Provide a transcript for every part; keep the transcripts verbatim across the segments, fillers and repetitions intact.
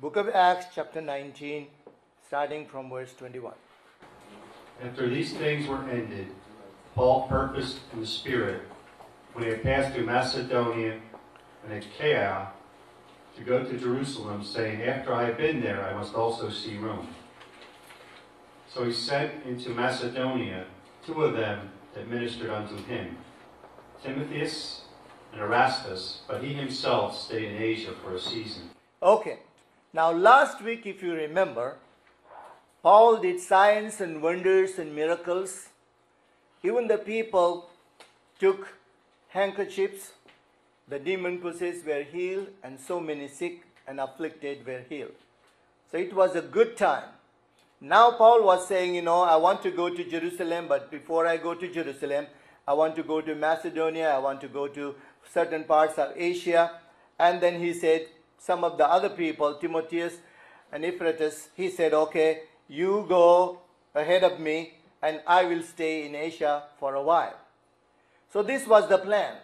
Book of Acts, chapter nineteen, starting from verse twenty-one. After these things were ended, Paul purposed in the Spirit, when he had passed through Macedonia and Achaia, to go to Jerusalem, saying, After I have been there, I must also see Rome. So he sent into Macedonia two of them that ministered unto him, Timotheus and Erastus, but he himself stayed in Asia for a season. Okay. Now last week, if you remember, Paul did signs and wonders and miracles. Even the people took handkerchiefs. The demon possessed were healed, and so many sick and afflicted were healed. So it was a good time. Now Paul was saying, you know, I want to go to Jerusalem, but before I go to Jerusalem, I want to go to Macedonia, I want to go to certain parts of Asia. And then he said, some of the other people, Timotheus and Epaphroditus, he said, okay, you go ahead of me, and I will stay in Asia for a while. So this was the plan.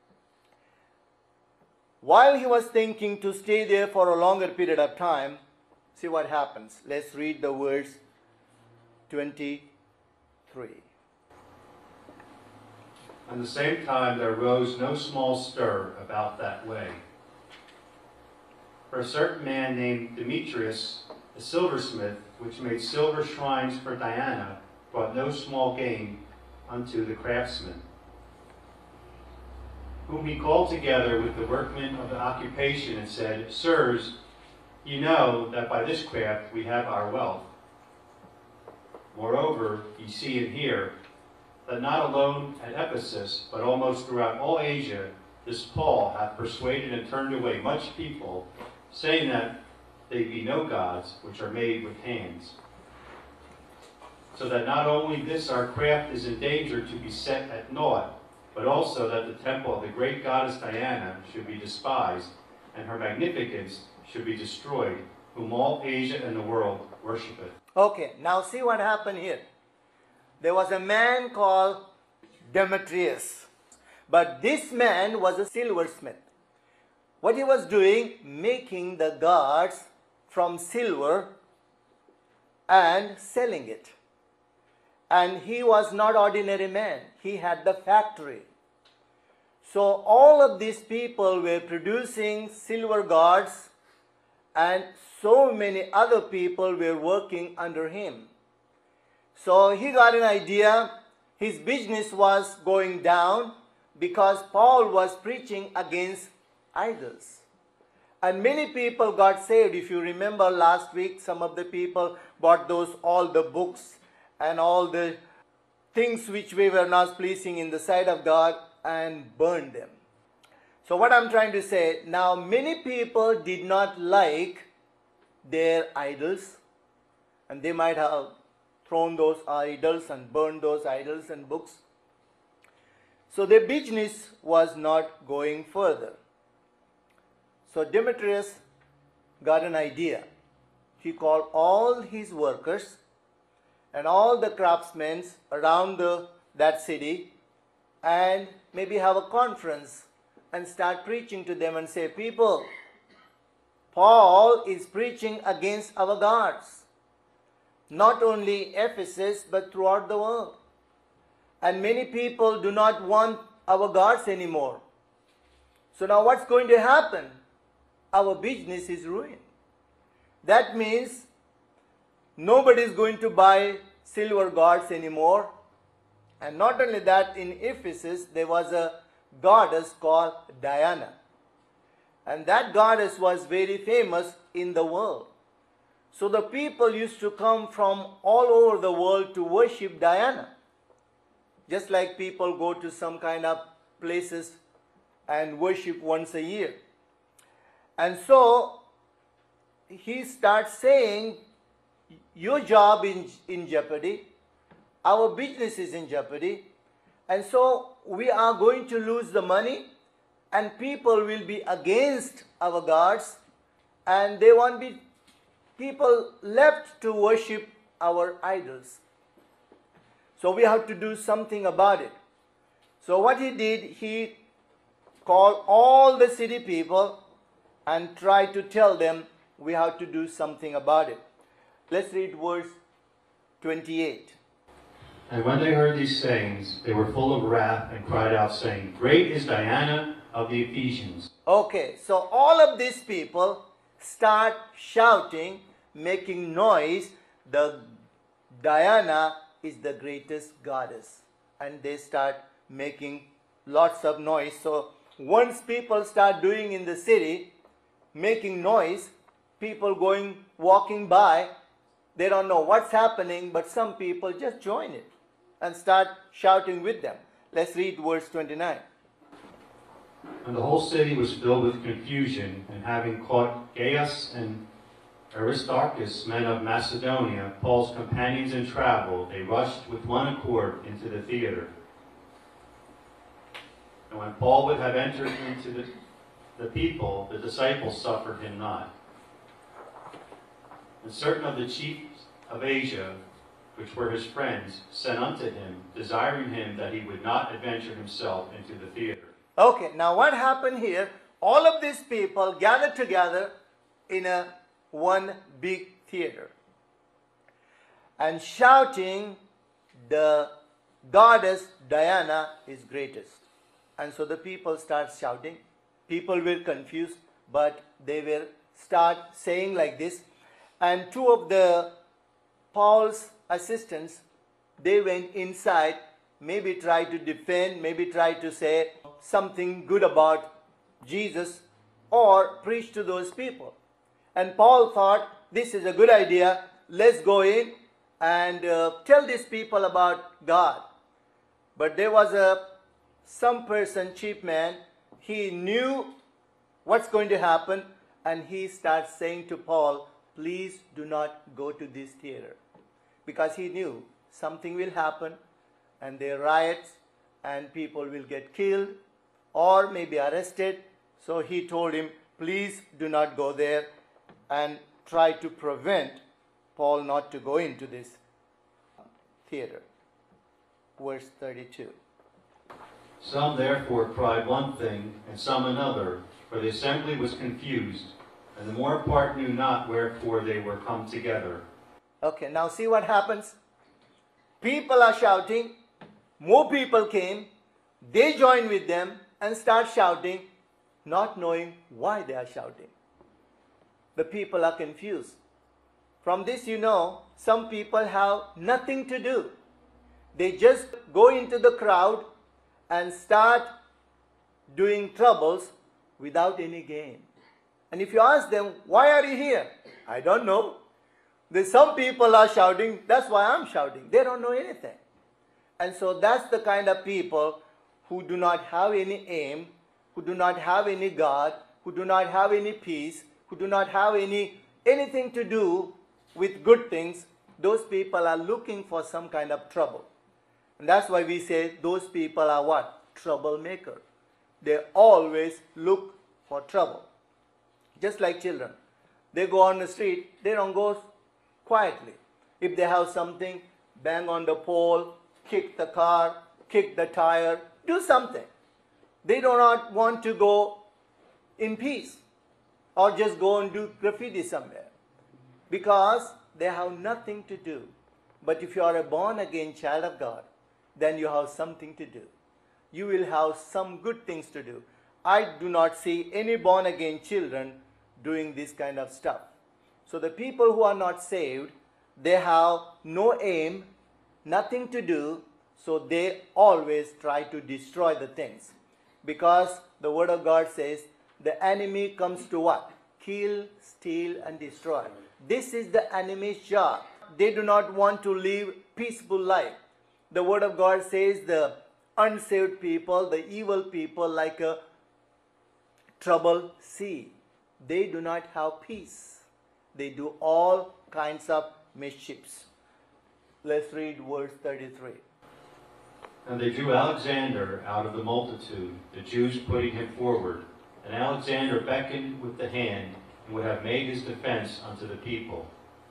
While he was thinking to stay there for a longer period of time, see what happens. Let's read the verse twenty-three. At the same time there arose no small stir about that way. For a certain man named Demetrius, a silversmith, which made silver shrines for Diana, brought no small gain unto the craftsmen, whom he called together with the workmen of the occupation, and said, Sirs, ye know that by this craft we have our wealth. Moreover, ye see and hear, that not alone at Ephesus, but almost throughout all Asia, this Paul hath persuaded and turned away much people, saying that they be no gods which are made with hands. So that not only this our craft is in danger to be set at naught, but also that the temple of the great goddess Diana should be despised, and her magnificence should be destroyed, whom all Asia and the world worshipeth. Okay, now see what happened here. There was a man called Demetrius, but this man was a silversmith. What he was doing, making the gods from silver and selling it. And he was not ordinary man. He had the factory. So all of these people were producing silver gods, and so many other people were working under him. So he got an idea. His business was going down because Paul was preaching against idols. And many people got saved. If you remember last week, some of the people bought those, all the books and all the things which we were not pleasing in the sight of God, and burned them. So what I'm trying to say, now many people did not like their idols, and they might have thrown those idols and burned those idols and books. So their business was not going further. So Demetrius got an idea. He called all his workers and all the craftsmen around the, that city, and maybe have a conference and start preaching to them and say, people, Paul is preaching against our gods, not only Ephesus, but throughout the world. And many people do not want our gods anymore. So now what's going to happen? Our business is ruined. That means nobody is going to buy silver gods anymore. And not only that, in Ephesus there was a goddess called Diana. And that goddess was very famous in the world. So the people used to come from all over the world to worship Diana. Just like people go to some kind of places and worship once a year. And so he starts saying, your job is in jeopardy, our business is in jeopardy, and so we are going to lose the money, and people will be against our gods, and there won't be people left to worship our idols. So we have to do something about it. So what he did, he called all the city people and tried to tell them, we have to do something about it. Let's read verse twenty-eight. And when they heard these sayings, they were full of wrath and cried out, saying, Great is Diana of the Ephesians. Okay, so all of these people start shouting, making noise. The Diana is the greatest goddess. And they start making lots of noise. So once people start doing in the city, making noise, people going, walking by, they don't know what's happening, but some people just join it and start shouting with them. Let's read verse twenty-nine. And the whole city was filled with confusion, and having caught Gaius and Aristarchus, men of Macedonia, Paul's companions in travel, they rushed with one accord into the theater. And when Paul would have entered into the, the people, the disciples suffered him not. And certain of the chiefs of Asia, which were his friends, sent unto him, desiring him that he would not adventure himself into the theater. Okay, now what happened here? All of these people gathered together in a one big theater and shouting, the goddess Diana is greatest. And so the people start shouting. People were confused, but they will start saying like this. And two of the Paul's assistants, they went inside, maybe tried to defend, maybe tried to say something good about Jesus or preach to those people. And Paul thought, this is a good idea, let's go in and uh, tell these people about God. But there was a some person, chief man, he knew what's going to happen, and he starts saying to Paul, please do not go to this theater. Because he knew something will happen, and there are riots, and people will get killed, or maybe arrested. So he told him, please do not go there, and try to prevent Paul not to go into this theater. Verse thirty-two. Some therefore cried one thing, and some another, for the assembly was confused, and the more part knew not wherefore they were come together. Okay, now see what happens. People are shouting, more people came, they join with them and start shouting, not knowing why they are shouting. The people are confused. From this you know, some people have nothing to do. They just go into the crowd and start doing troubles without any gain. And if you ask them, why are you here? I don't know. There's some people are shouting, that's why I'm shouting. They don't know anything. And so that's the kind of people who do not have any aim, who do not have any God, who do not have any peace, who do not have any anything to do with good things. Those people are looking for some kind of trouble. And that's why we say those people are what? Troublemaker. They always look for trouble. Just like children. They go on the street, they don't go quietly. If they have something, bang on the pole, kick the car, kick the tire, do something. They do not want to go in peace or just go and do graffiti somewhere because they have nothing to do. But if you are a born-again child of God, then you have something to do. You will have some good things to do. I do not see any born-again children doing this kind of stuff. So the people who are not saved, they have no aim, nothing to do, so they always try to destroy the things. Because the Word of God says, the enemy comes to what? Kill, steal, and destroy. This is the enemy's job. They do not want to live peaceful life. The Word of God says the unsaved people, the evil people, like a troubled sea. They do not have peace. They do all kinds of mischiefs. Let's read verse thirty-three. And they drew Alexander out of the multitude, the Jews putting him forward. And Alexander beckoned with the hand, and would have made his defense unto the people.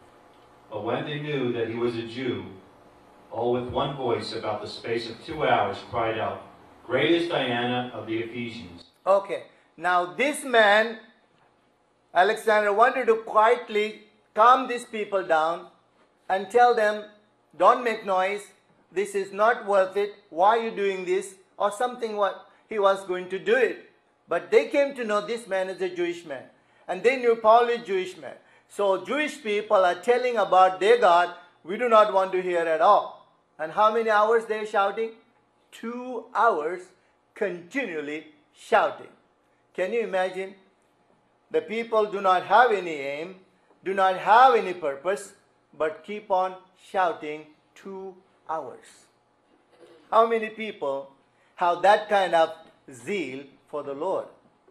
But when they knew that he was a Jew, all with one voice about the space of two hours cried out, Great is Diana of the Ephesians. Okay, now this man Alexander wanted to quietly calm these people down and tell them, don't make noise, this is not worth it, why are you doing this, or something what he was going to do it. But they came to know this man is a Jewish man, and they knew Paul is a Jewish man. So Jewish people are telling about their God, we do not want to hear at all. And how many hours they are shouting? Two hours continually shouting. Can you imagine? The people do not have any aim, do not have any purpose, but keep on shouting two hours. How many people have that kind of zeal for the Lord?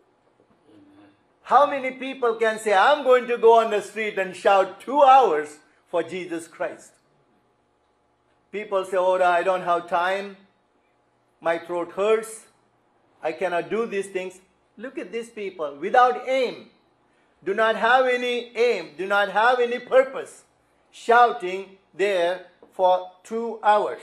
How many people can say, I'm going to go on the street and shout two hours for Jesus Christ? People say, oh, I don't have time, my throat hurts, I cannot do these things. Look at these people, without aim, do not have any aim, do not have any purpose, shouting there for two hours.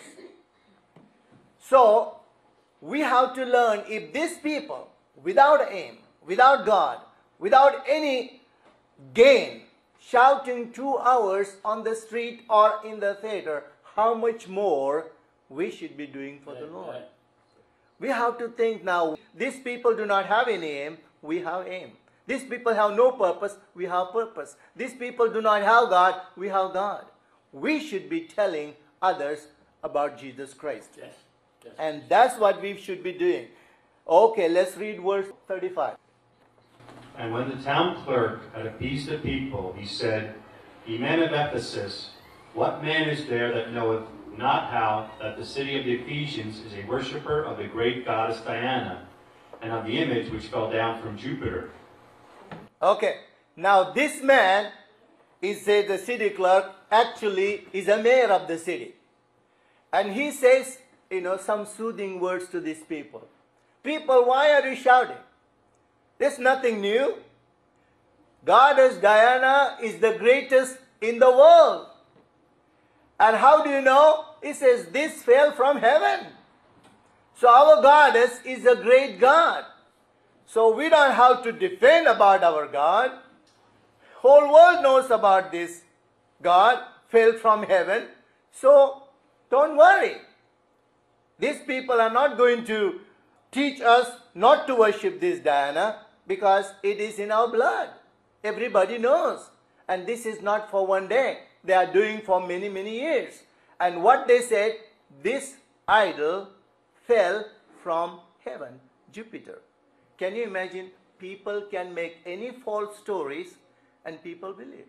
So, we have to learn, if these people, without aim, without God, without any gain, shouting two hours on the street or in the theater, how much more we should be doing for the Lord. We have to think now, these people do not have any aim, we have aim. These people have no purpose, we have purpose. These people do not have God, we have God. We should be telling others about Jesus Christ. Yes. Yes. And that's what we should be doing. Okay, let's read verse thirty-five. And when the town clerk had appeased the people, he said, Ye men of Ephesus, what man is there that knoweth not how that the city of the Ephesians is a worshipper of the great goddess Diana, and of the image which fell down from Jupiter? Okay, now this man is a, the city clerk, actually is a mayor of the city. And he says, you know, some soothing words to these people. People, why are you shouting? There's nothing new. Goddess Diana is the greatest in the world. And how do you know? He says, this fell from heaven. So our goddess is a great God. So we don't have to defend about our God. Whole world knows about this God fell from heaven. So don't worry. These people are not going to teach us not to worship this Diana because it is in our blood. Everybody knows. And this is not for one day. They are doing for many, many years. And what they said, this idol fell from heaven, Jupiter. Can you imagine? People can make any false stories and people believe.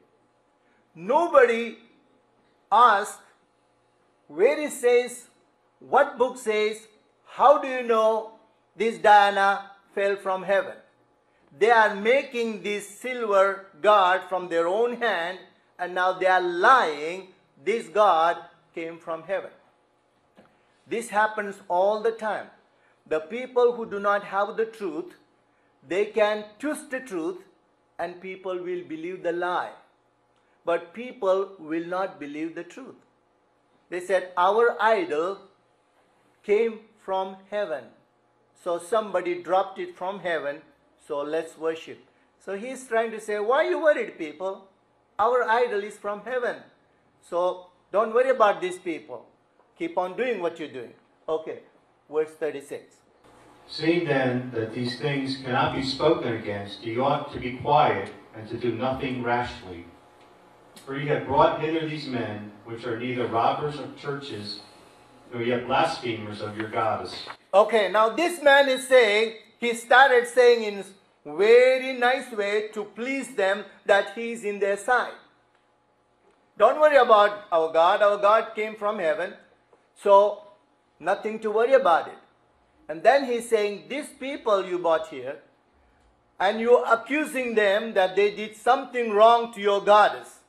Nobody asks where it says, what book says, how do you know this Diana fell from heaven? They are making this silver god from their own hand, and now they are lying, this God came from heaven. This happens all the time. The people who do not have the truth, they can twist the truth and people will believe the lie. But people will not believe the truth. They said, our idol came from heaven. So somebody dropped it from heaven, so let's worship. So he's trying to say, why are you worried, people? Our idol is from heaven. So don't worry about these people. Keep on doing what you're doing. Okay, verse thirty-six. Seeing then that these things cannot be spoken against, ye ought to be quiet, and to do nothing rashly. For ye have brought hither these men, which are neither robbers of churches, nor yet blasphemers of your goddess. Okay, now this man is saying, he started saying in a very nice way to please them that he is in their side. Don't worry about our God. Our God came from heaven. So, nothing to worry about it. And then he's saying, these people you brought here, and you're accusing them that they did something wrong to your goddess.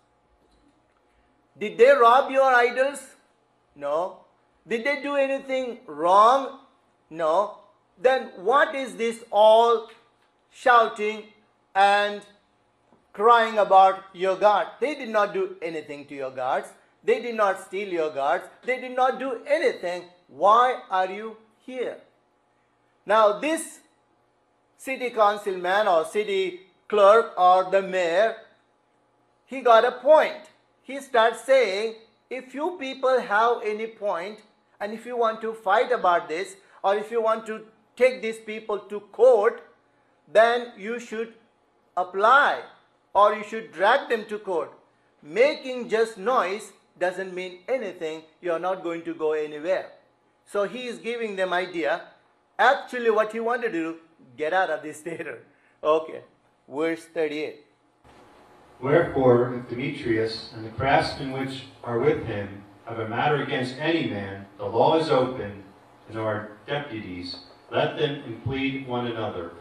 Did they rob your idols? No. Did they do anything wrong? No. Then what is this all shouting and crying about your God? They did not do anything to your gods. They did not steal your gods. They did not do anything. Why are you here? Now this city councilman or city clerk or the mayor, he got a point. He starts saying, if you people have any point, and if you want to fight about this, or if you want to take these people to court, then you should apply, or you should drag them to court. Making just noise doesn't mean anything. You are not going to go anywhere. So he is giving them idea. Actually what he wanted to do, get out of this theater. Okay, verse thirty-eight. Wherefore, if Demetrius and the craftsmen which are with him have a matter against any man, the law is open, and our deputies, let them implead one another.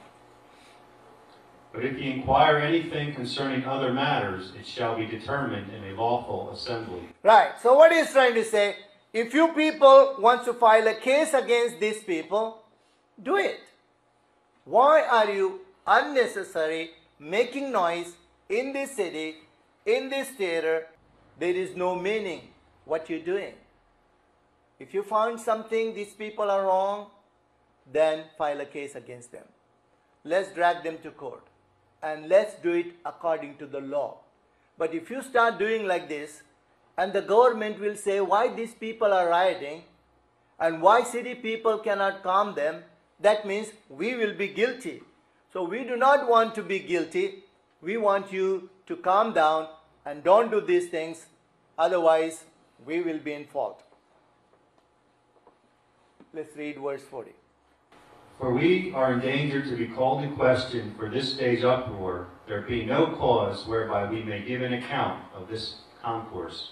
But if ye inquire anything concerning other matters, it shall be determined in a lawful assembly. Right. So what he's trying to say, if you people want to file a case against these people, do it. Why are you unnecessary making noise in this city, in this theater? There is no meaning what you're doing. If you found something, these people are wrong, then file a case against them. Let's drag them to court. And let's do it according to the law. But if you start doing like this, and the government will say why these people are rioting, and why city people cannot calm them, that means we will be guilty. So we do not want to be guilty. We want you to calm down and don't do these things, otherwise we will be in fault. Let's read verse forty. For we are in danger to be called in question for this day's uproar, there being no cause whereby we may give an account of this concourse.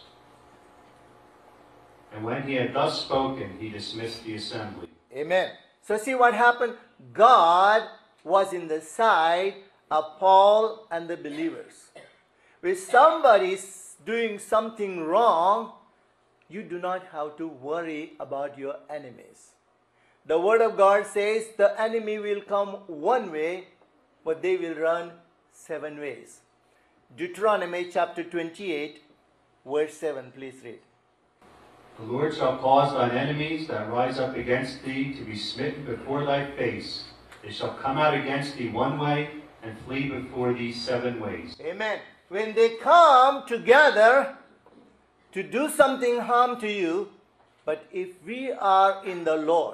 And when he had thus spoken, he dismissed the assembly. Amen. So see what happened? God was in the side of Paul and the believers. If somebody is doing something wrong, you do not have to worry about your enemies. The word of God says the enemy will come one way, but they will run seven ways. Deuteronomy chapter twenty-eight, verse seven, please read. The Lord shall cause thine enemies that rise up against thee to be smitten before thy face. They shall come out against thee one way, and flee before thee seven ways. Amen. When they come together to do something harm to you, but if we are in the Lord,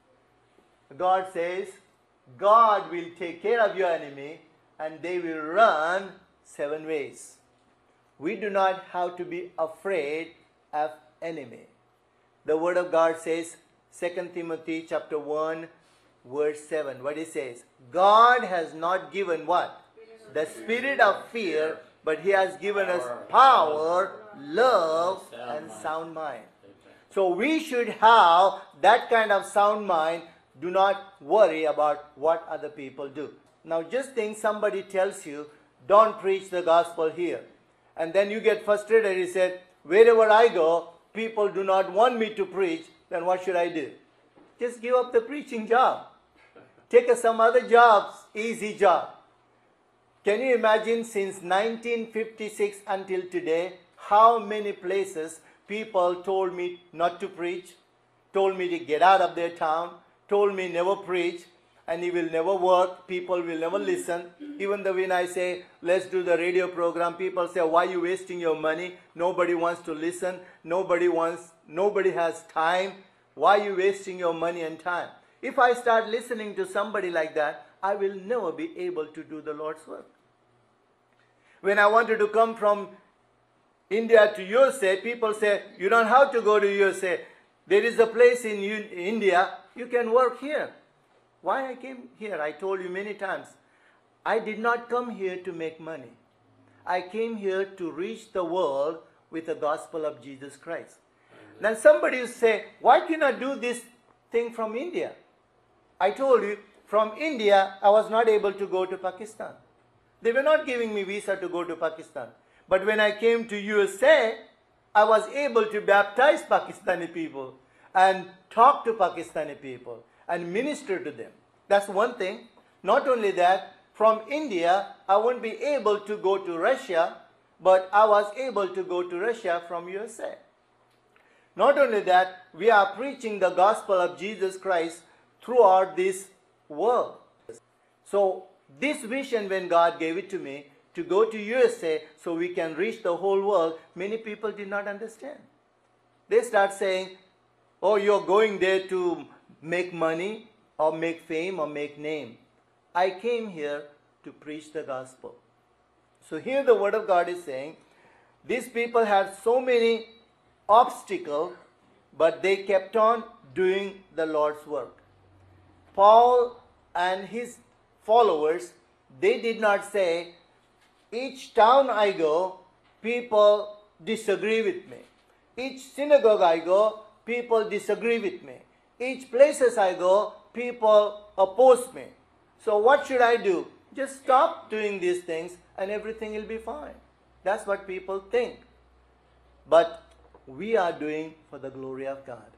God says, God will take care of your enemy and they will run seven ways. We do not have to be afraid of enemy. The word of God says, Second Timothy chapter one, verse seven. What it says? God has not given what? The spirit of fear, but He has given us power, love, and sound mind. So we should have that kind of sound mind. Do not worry about what other people do. Now just think somebody tells you, don't preach the gospel here. And then you get frustrated. You said, wherever I go, people do not want me to preach. Then what should I do? Just give up the preaching job. Take some other jobs, easy job. Can you imagine since nineteen fifty-six until today, how many places people told me not to preach, told me to get out of their town, told me never preach, and he will never work, people will never listen. Even though when I say, let's do the radio program, people say, why are you wasting your money? Nobody wants to listen. Nobody wants, nobody has time. Why are you wasting your money and time? If I start listening to somebody like that, I will never be able to do the Lord's work. When I wanted to come from India to U S A, people say, you don't have to go to U S A. There is a place in India, you can work here. Why I came here? I told you many times. I did not come here to make money. I came here to reach the world with the gospel of Jesus Christ. Now somebody will say, why can't I do this thing from India? I told you, from India, I was not able to go to Pakistan. They were not giving me visa to go to Pakistan. But when I came to U S A, I was able to baptize Pakistani people and talk to Pakistani people and minister to them. That's one thing. Not only that, from India, I won't be able to go to Russia, but I was able to go to Russia from U S A. Not only that, we are preaching the gospel of Jesus Christ throughout this world. So This vision, when God gave it to me, to go to U S A so we can reach the whole world, many people did not understand. They start saying, oh, you're going there to make money or make fame or make name. I came here to preach the gospel. So here the word of God is saying, these people had so many obstacles, but they kept on doing the Lord's work. Paul and his followers, they did not say, each town I go, people disagree with me. Each synagogue I go, people disagree with me. Each places I go, people oppose me. So what should I do? Just stop doing these things and everything will be fine. That's what people think. But we are doing for the glory of God.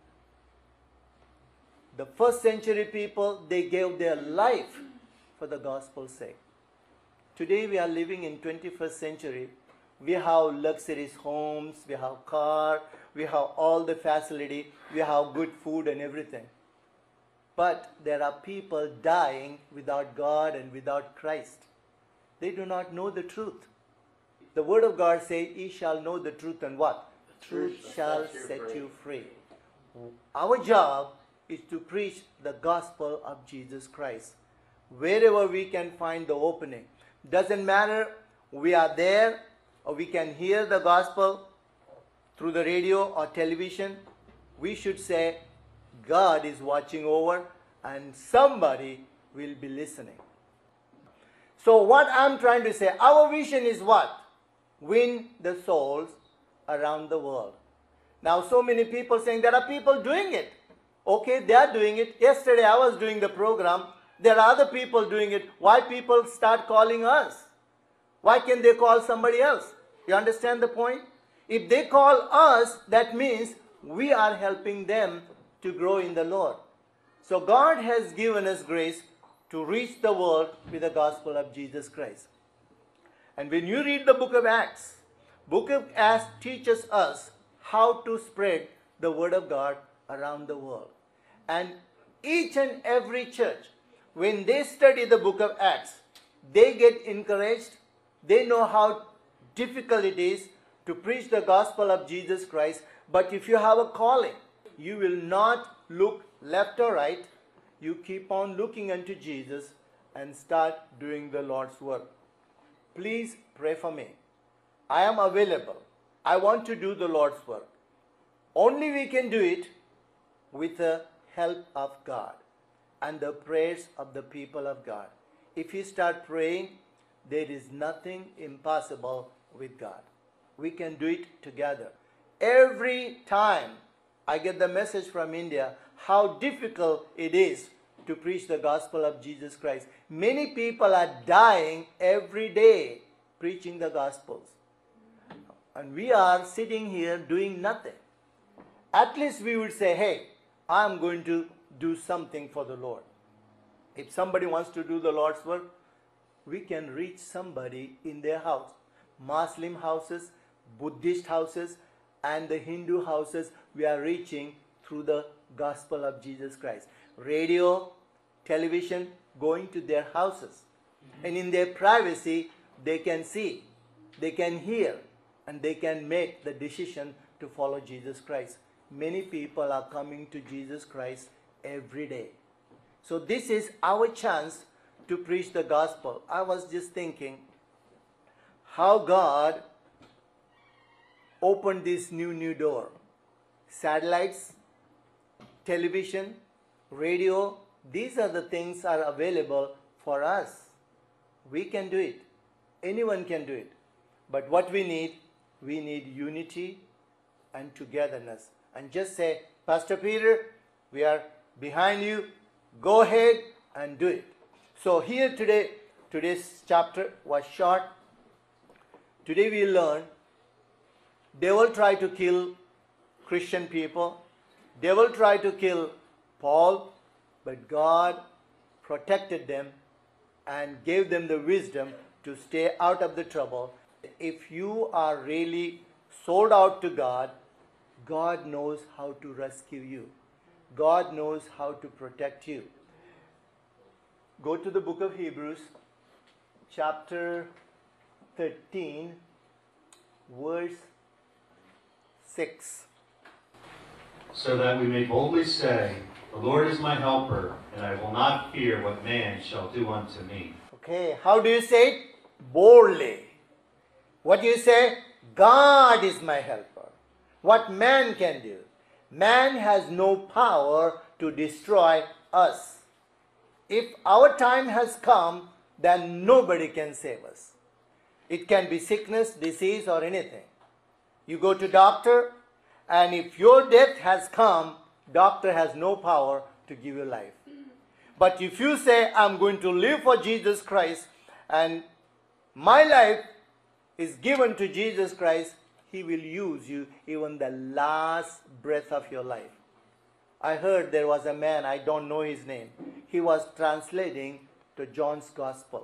The first century people, they gave their life for the gospel's sake. Today we are living in twenty-first century. We have luxurious homes, we have car, we have all the facility, we have good food and everything. But there are people dying without God and without Christ. They do not know the truth. The word of God says, ye shall know the truth, and what? The truth shall set you free. Our job is to preach the gospel of Jesus Christ. Wherever we can find the opening. Doesn't matter we are there or we can hear the gospel through the radio or television. We should say, God is watching over and somebody will be listening. So what I'm trying to say, our vision is what? Win the souls around the world. Now so many people saying there are people doing it. Okay, they are doing it. Yesterday I was doing the program. There are other people doing it. Why people start calling us? Why can't they call somebody else? You understand the point? If they call us, that means we are helping them to grow in the Lord. So God has given us grace to reach the world with the gospel of Jesus Christ. And when you read the book of Acts, book of Acts teaches us how to spread the word of God around the world. And each and every church, when they study the book of Acts, they get encouraged. They know how difficult it is to preach the gospel of Jesus Christ. But if you have a calling, you will not look left or right. You keep on looking unto Jesus and start doing the Lord's work. Please pray for me. I am available. I want to do the Lord's work. Only we can do it with the help of God and the prayers of the people of God. If you start praying, there is nothing impossible with God. We can do it together. Every time I get the message from India, how difficult it is to preach the gospel of Jesus Christ. Many people are dying every day preaching the gospels. And we are sitting here doing nothing. At least we would say, hey, I'm going to do something for the Lord. If somebody wants to do the Lord's work, we can reach somebody in their house. Muslim houses, Buddhist houses, and the Hindu houses, we are reaching through the gospel of Jesus Christ. Radio, television, going to their houses. And in their privacy, they can see, they can hear, and they can make the decision to follow Jesus Christ. Many people are coming to Jesus Christ every day. So this is our chance to preach the gospel. I was just thinking how God opened this new, new door. Satellites, television, radio, these are the things are available for us. We can do it. Anyone can do it. But what we need, we need unity and togetherness. And just say, Pastor Peter, we are behind you. Go ahead and do it. So here today, today's chapter was short. Today we learn, they will try to kill Christian people. They will try to kill Paul, but God protected them and gave them the wisdom to stay out of the trouble. If you are really sold out to God, God knows how to rescue you. God knows how to protect you. Go to the book of Hebrews, chapter thirteen, verse six. So that we may boldly say, the Lord is my helper, and I will not fear what man shall do unto me. Okay, how do you say it? Boldly. What do you say? God is my helper. What man can do? Man has no power to destroy us. If our time has come, then nobody can save us. It can be sickness, disease, or anything. You go to doctor, and if your death has come, doctor has no power to give you life. But if you say, I'm going to live for Jesus Christ, and my life is given to Jesus Christ, He will use you even the last breath of your life. I heard there was a man, I don't know his name. He was translating to John's Gospel.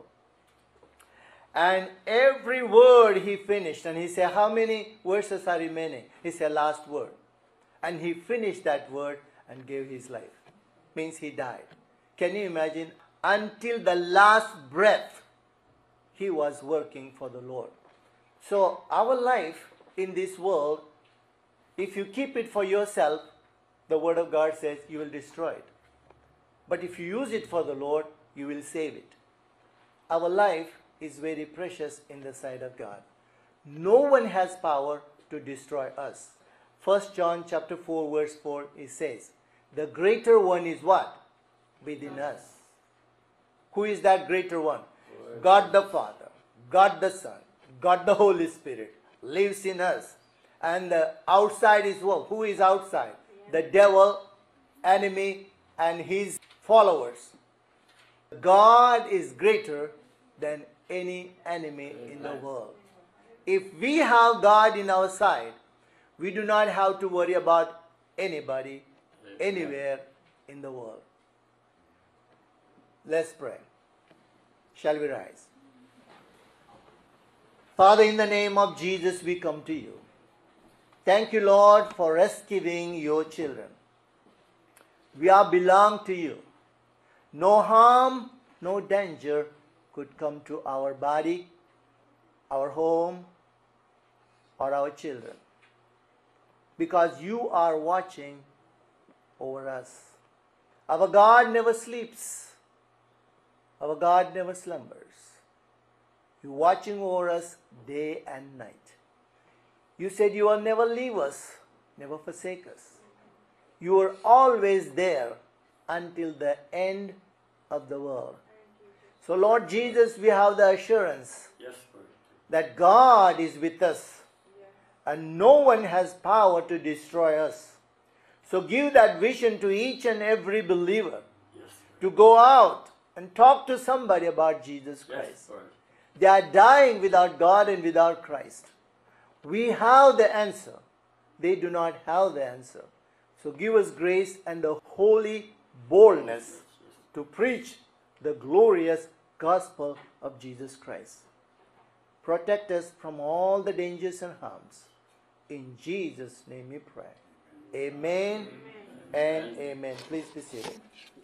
And every word he finished, and he said, how many verses are remaining? He said, last word. And he finished that word and gave his life. Means he died. Can you imagine? Until the last breath, he was working for the Lord. So our life in this world, if you keep it for yourself, the Word of God says you will destroy it. But if you use it for the Lord, you will save it. Our life is very precious in the sight of God. No one has power to destroy us. First John chapter four verse four, it says, the greater one is what? Within us. Who is that greater one? God the Father, God the Son, God the Holy Spirit lives in us. And the outside is what? Who is outside? The devil, enemy, and his followers. God is greater than any enemy in the world. If we have God in our side, we do not have to worry about anybody, anywhere in the world. Let's pray. Shall we rise? Father, in the name of Jesus, we come to you. Thank you, Lord, for rescuing your children. We are belong to you. No harm, no danger could come to our body, our home, or our children. Because you are watching over us. Our God never sleeps. Our God never slumbers. You are watching over us day and night. You said you will never leave us, never forsake us. You are always there until the end of the world. So Lord Jesus, we have the assurance that God is with us and no one has power to destroy us. So give that vision to each and every believer to go out and talk to somebody about Jesus Christ. They are dying without God and without Christ. We have the answer. They do not have the answer. So give us grace and the holy boldness to preach the glorious gospel of Jesus Christ. Protect us from all the dangers and harms. In Jesus' name we pray. Amen, amen. And amen. Please be seated.